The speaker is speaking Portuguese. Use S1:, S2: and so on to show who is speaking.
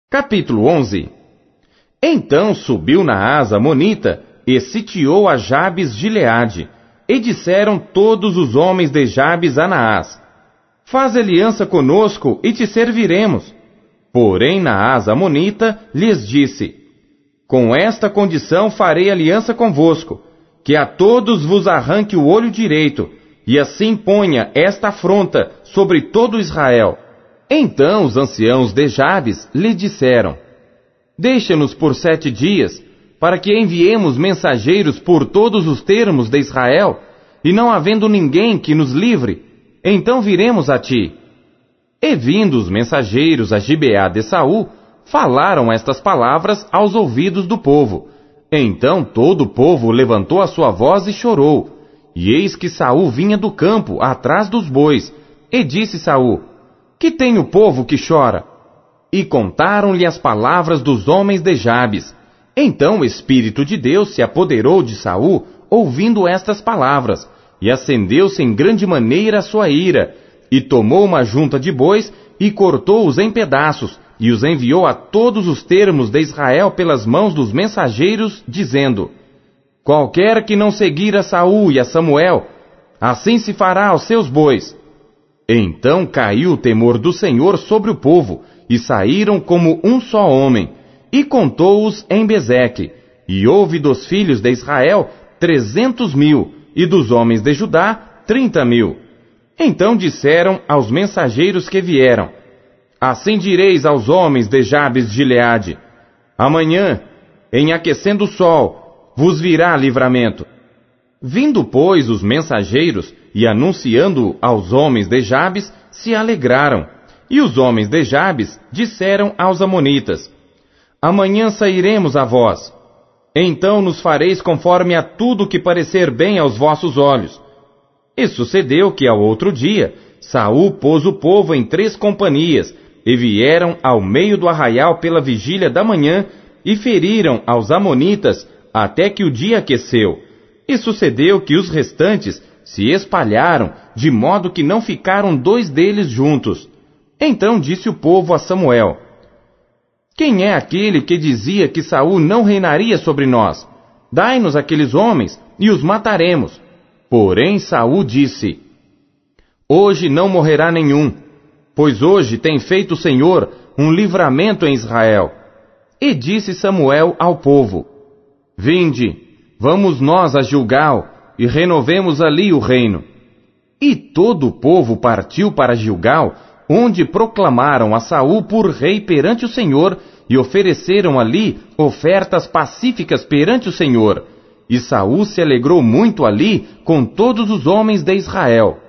S1: Capítulo 11. Então subiu Naás amonita e sitiou a Jabes de Gileade. E disseram todos os homens de Jabes a Naás: Faz aliança conosco e te serviremos. Porém Naás amonita lhes disse: Com esta condição farei aliança convosco, que a todos vos arranque o olho direito, e assim ponha esta afronta sobre todo Israel. Então os anciãos de Jabes lhe disseram: Deixa-nos por 7 dias, para que enviemos mensageiros por todos os termos de Israel, e não havendo ninguém que nos livre, então viremos a ti. E vindo os mensageiros a Gibeá de Saul, falaram estas palavras aos ouvidos do povo. Então todo o povo levantou a sua voz e chorou. E eis que Saul vinha do campo, atrás dos bois. E disse Saul: Que tem o povo que chora? E contaram-lhe as palavras dos homens de Jabes. Então o Espírito de Deus se apoderou de Saul, ouvindo estas palavras, e acendeu-se em grande maneira a sua ira, e tomou uma junta de bois, e cortou-os em pedaços, e os enviou a todos os termos de Israel pelas mãos dos mensageiros, dizendo: Qualquer que não seguir a Saul e a Samuel, assim se fará aos seus bois. Então caiu o temor do Senhor sobre o povo, e saíram como um só homem, e contou-os em Bezeque. E houve dos filhos de Israel 300.000, e dos homens de Judá 30.000. Então disseram aos mensageiros que vieram: Assim direis aos homens de Jabes de Gileade: Amanhã, em aquecendo o sol, vos virá livramento. Vindo, pois, os mensageiros, e anunciando aos homens de Jabes, se alegraram. E os homens de Jabes disseram aos amonitas: Amanhã sairemos a vós. Então nos fareis conforme a tudo que parecer bem aos vossos olhos. E sucedeu que ao outro dia, Saul pôs o povo em 3 companhias, e vieram ao meio do arraial pela vigília da manhã, e feriram aos amonitas, até que o dia aqueceu. E sucedeu que os restantes se espalharam, de modo que não ficaram 2 deles juntos. Então disse o povo a Samuel: Quem é aquele que dizia que Saul não reinaria sobre nós? Dai-nos aqueles homens, e os mataremos. Porém Saul disse: Hoje não morrerá nenhum, pois hoje tem feito o Senhor um livramento em Israel. E disse Samuel ao povo: Vinde, vamos nós a Gilgal, e renovemos ali o reino. E todo o povo partiu para Gilgal, onde proclamaram a Saul por rei perante o Senhor, e ofereceram ali ofertas pacíficas perante o Senhor. E Saul se alegrou muito ali com todos os homens de Israel.